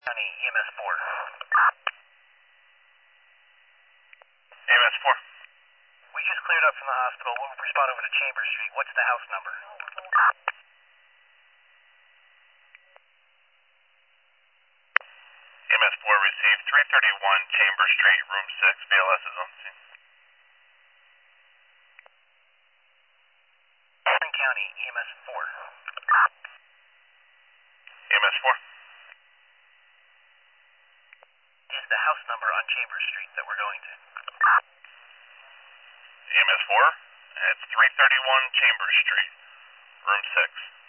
County EMS 4. EMS 4. We just cleared up from the hospital. We'll respond over to Chambers Street. What's the house number? EMS 4 received 331 Chambers Street, room 6. BLS is on the scene. Warren County EMS 4. EMS 4. Is the house number on Chambers Street that we're going to? EMS 4. It's 331 Chambers Street, room 6.